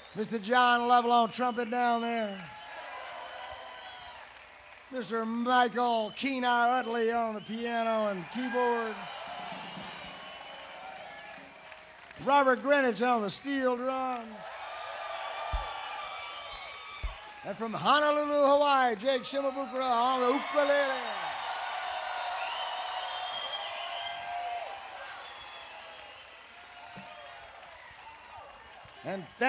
Mr. John Lovell on trumpet down there. Mr. Michael Keenar Utley on the piano and keyboards. Robert Greenwich on the steel drums. And from Honolulu, Hawaii, Jake Shimabukuro on the ukulele. And